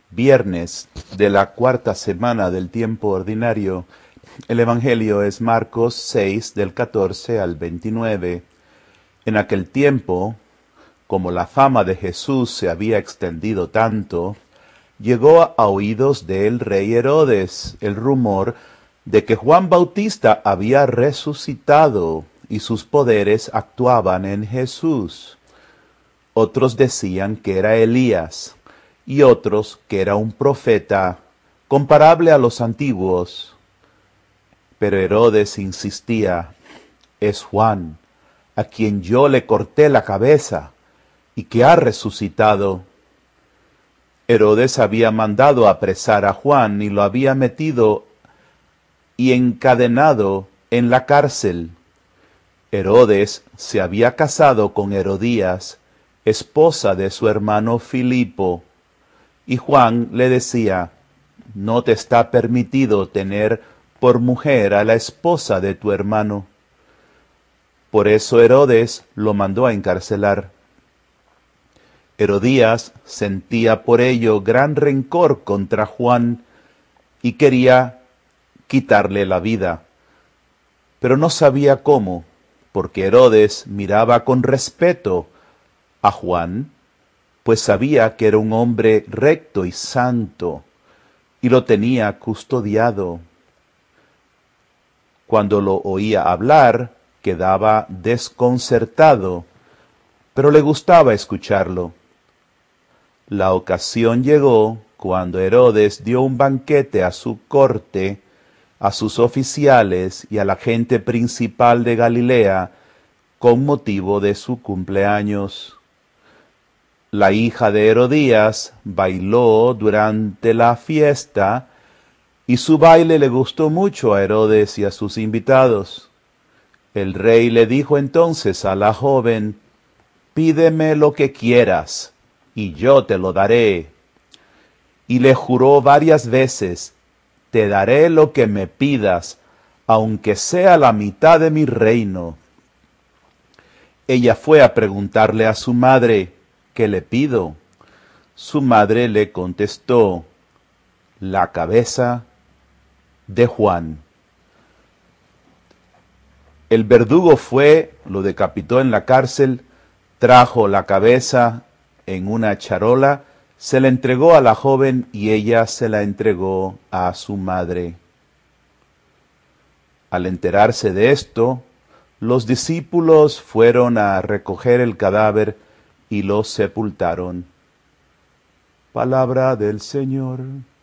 Viernes de la cuarta semana del tiempo ordinario. El Evangelio es Marcos 6, del 14 al 29. En aquel tiempo, como la fama de Jesús se había extendido tanto, llegó a oídos del rey Herodes el rumor de que Juan Bautista había resucitado y sus poderes actuaban en Jesús. Otros decían que era Elías, y otros que era un profeta comparable a los antiguos. Pero Herodes insistía: es Juan, a quien yo le corté la cabeza y que ha resucitado. Herodes había mandado apresar a Juan y lo había metido y encadenado en la cárcel. Herodes se había casado con Herodías, esposa de su hermano Filipo, y Juan le decía: no te está permitido tener por mujer a la esposa de tu hermano. Por eso Herodes lo mandó a encarcelar. Herodías sentía por ello gran rencor contra Juan y quería quitarle la vida, pero no sabía cómo, porque Herodes miraba con respeto a Juan, pues sabía que era un hombre recto y santo, y lo tenía custodiado. Cuando lo oía hablar, quedaba desconcertado, pero le gustaba escucharlo. La ocasión llegó cuando Herodes dio un banquete a su corte, a sus oficiales y a la gente principal de Galilea, con motivo de su cumpleaños. La hija de Herodías bailó durante la fiesta, y su baile le gustó mucho a Herodes y a sus invitados. El rey le dijo entonces a la joven: pídeme lo que quieras, y yo te lo daré. Y le juró varias veces: te daré lo que me pidas, aunque sea la mitad de mi reino. Ella fue a preguntarle a su madre: ¿qué le pido? Su madre le contestó: la cabeza de Juan. El verdugo fue, lo decapitó en la cárcel, trajo la cabeza en una charola, se la entregó a la joven y ella se la entregó a su madre. Al enterarse de esto, los discípulos fueron a recoger el cadáver y lo sepultaron. Palabra del Señor.